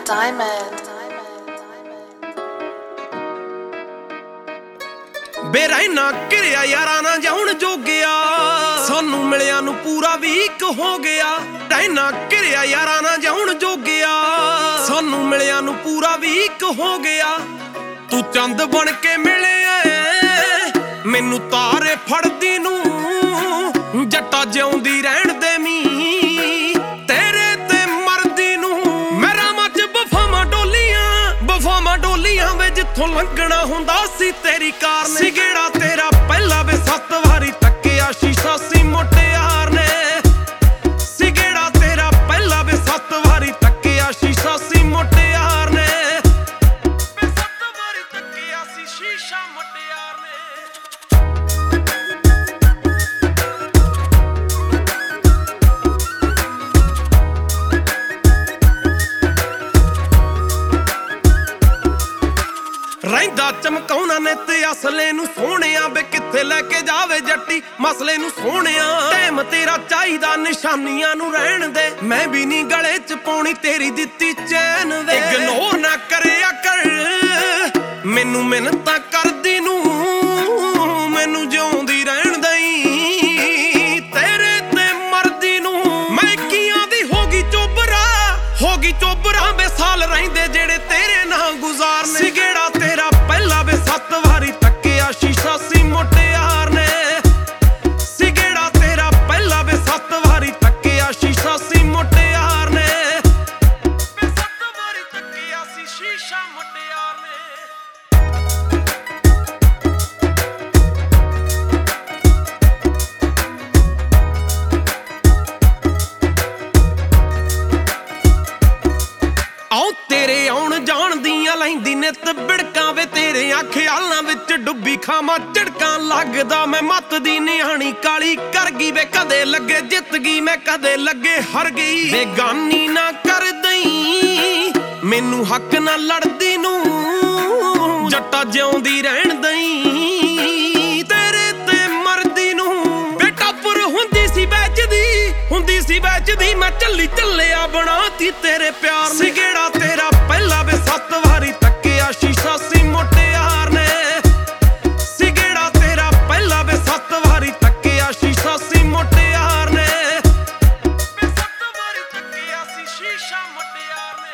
ਬੇਰਹਿਣਾ ਘਿਰਿਆ ਯਾਰਾਂ ਨਾ ਜਾਉਣ ਜੋਗਿਆ, ਸਾਨੂੰ ਮਿਲਿਆਂ ਨੂੰ ਪੂਰਾ ਵੀਕ ਹੋ ਗਿਆ। ਰਹਿਣਾ ਘਿਰਿਆ ਯਾਰਾਂ ਨਾ ਜਾਉਣ ਜੋਗਿਆ, ਸਾਨੂੰ ਮਿਲਿਆਂ ਨੂੰ ਪੂਰਾ ਵੀਕ ਹੋ ਗਿਆ। ਤੂੰ ਚੰਦ ਬਣ ਕੇ ਮਿਲਿਆ ਮੈਨੂੰ ਤਾਰੇ ਫੜਦੀ ਨੂੰ, ਜੱਟਾ ਜਿਉਂਦੀ ਰਹਿਣ ਦੇ ਮੀ ਤੇਰੇ ਤੇ ਮਰਦੀ ਨੂੰ। ਮੇਰਾ ਮੱਝ ਬਫਾਵਾਂ ਡੋਲੀਆਂ ਵੇ ਜਿੱਥੋਂ ਲੰਘਣਾ ਹੁੰਦਾ ਸੀ ਤੇਰੀ ਕਾਰ ਨੇ। ਸਿਗੜਾ ਤੇਰਾ ਪਹਿਲਾ ਵੇ 7 ਵਾਰੀ ਤੱਕਿਆ ਸ਼ੀਸ਼ਾ ਸੀ ਮੁਟਿਆਰ ਨੇ। ਸਿਗੜਾ ਤੇਰਾ ਪਹਿਲਾ ਵੇ 7 ਵਾਰੀ ਤੱਕਿਆ ਸ਼ੀਸ਼ਾ ਸੀ ਮੁਟਿਆਰ ਨੇ। 7 ਵਾਰੀ ਤੱਕਿਆ ਸੀ ਸ਼ੀਸ਼ਾ ਮੁਟਿਆਰ ਨੇ। ਰਹਿੰਦਾ ਚਮਕਾਉਣਾ ਨੇ ਤੇ ਅਸਲੇ ਨੂੰ ਸੋਹਣਿਆ ਵੇ ਕਿੱਥੇ ਲੈ ਕੇ ਜਾਵੇ ਜੱਟੀ ਮਸਲੇ ਨੂੰ ਸੋਹਣਿਆ। ਟਾਈਮ ਤੇਰਾ ਚਾਹੀਦਾ ਨਿਸ਼ਾਨੀਆਂ ਨੂੰ ਰਹਿਣ ਦੇ, ਮੈਂ ਵੀ ਨਹੀਂ ਗਲੇ ਚ ਪਾਉਣੀ ਤੇਰੀ ਦਿੱਤੀ ਚੈਨ ਵੇ। ਇਗਨੋਰ ਨਾ ਕਰਿਆ ਕਰ ਮੈਨੂੰ ਮਿਹਨਤਾਂ ਕਰਦੀ ਨੂੰ, ਮੈਨੂੰ ਜਿਉਂਦੀ ਰਹਿਣ ਦਈ ਤੇਰੇ ਤੇ ਮਰਦੀ ਨੂੰ। ਮੈਂ ਕੀਆਂ ਦੀ ਹੋ ਗਈ ਚੋਬਰਾ ਵੇ ਸਾਲ ਰਹਿੰਦੇ ਜਿਹੜੇ ਤੇਰੇ ਨਾਲ ਗੁਜ਼ਾਰਨੇ। ਸਿਗੜਾ ਤੇਰਾ ਪਹਿਲਾ ਵੇ 7 ਵਾਰੀ ਤੱਕਿਆ ਸ਼ੀਸ਼ਾ ਸੀ ਮੁਟਿਆਰ ਨੇ। ਸਿਗੜਾ ਤੇਰਾ ਪਹਿਲਾ ਵੇ 7 ਵਾਰੀ ਤੱਕਿਆ ਸ਼ੀਸ਼ਾ ਸੀ ਮੁਟਿਆਰ ਨੇ। 7 ਵਾਰੀ ਤੱਕਿਆ ਸੀ ਸ਼ੀਸ਼ਾ ਮੁਟਿਆਰ ਨੇ। ਆਉ ਤੇਰੇ ਆਉਣ ਜਾਣ ਦੀਆਂ ਲੈਂਦੀ ਨਿੱਤ ਬਿੜਕਾਂ ਵੇ ਤੇਰਿਆਂ ਖਿਆਲਾਂ ਵਿੱਚ ਡੁੱਬੀ ਖਾਵਾਂ ਝੜਕਾਂ। ਲੱਗਦਾ ਮੈਂ ਮੱਤ ਦੀ ਨਿਆਣੀ ਕਾਲੀ ਕਰ ਗਈ ਵੇ, ਕਦੇ ਲੱਗੇ ਜਿੱਤ ਗਈ ਮੈਂ ਕਦੇ ਲੱਗੇ ਹਾਰ ਗਈ। ਬੇਗਾਨੀ ਨਾ ਕਰ ਦਈ ਮੈਨੂੰ ਹੱਕ ਨਾ ਲੜਦੀ ਨੂੰ, ਜੱਟਾ ਜਿਉਂਦੀ ਰਹਿਣ ਦਈ ਤੇਰੇ ਤੇ ਮਰਦੀ ਨੂੰ। ਬੇਟਾ ਪੁਰ ਹੁੰਦੀ ਸੀ ਵੇਚਦੀ ਮੈਂ ਚੱਲਿਆ ਬਣਾਤੀ ਤੇਰੇ ਪਿਆਰ ਨੇ। ਸਿਗੜਾ ਤੇਰਾ ਪਹਿਲਾ ਵੇ 7 ਵਾਰੀ ਤੱਕਿਆ ਸ਼ੀਸ਼ਾ ਸੀ ਮੁਟਿਆਰ ਨੇ। ਸਿਗੜਾ ਤੇਰਾ ਪਹਿਲਾ ਵੇ 7 ਵਾਰੀ ਤੱਕਿਆ ਸ਼ੀਸ਼ਾ ਸੀ ਮੁਟਿਆਰ ਨੇ। 7 ਵਾਰੀ ਤੱਕਿਆ ਸੀ ਸ਼ੀਸ਼ਾ ਮੁਟਿਆਰ ਨੇ।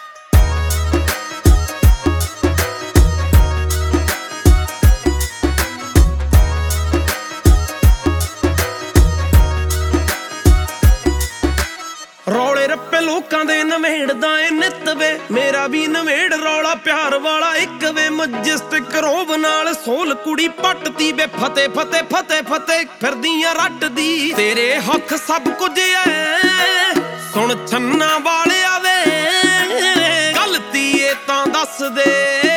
ਰੌਲੇ ਰੱਪੇ ਲੋਕਾਂ ਦੇ ਨਵੇੜਦਾ ਏ ਨਿੱਤ ਵੇ, ਮੇਰਾ ਵੀ ਨਵੇੜ ਰੌਲਾ ਪਿਆਰ ਵਾਲਾ ਇੱਕ ਵੇ। ਮਜਿਸਟਿਕ ਰੋਬ ਨਾਲ ਸੋਲ ਕੁੜੀ ਪੱਟਦੀ ਵੇ, ਫਤਿਹ ਫਿਰਦੀਆਂ ਰੱਟਦੀ। ਤੇਰੇ ਹੱਥ ਸਭ ਕੁਝ ਐ ਸੁਣ ਛੰਨਾ ਵਾਲਿਆ ਵੇ, ਗਲਤੀ ਏ ਤਾਂ ਦੱਸ ਦੇ।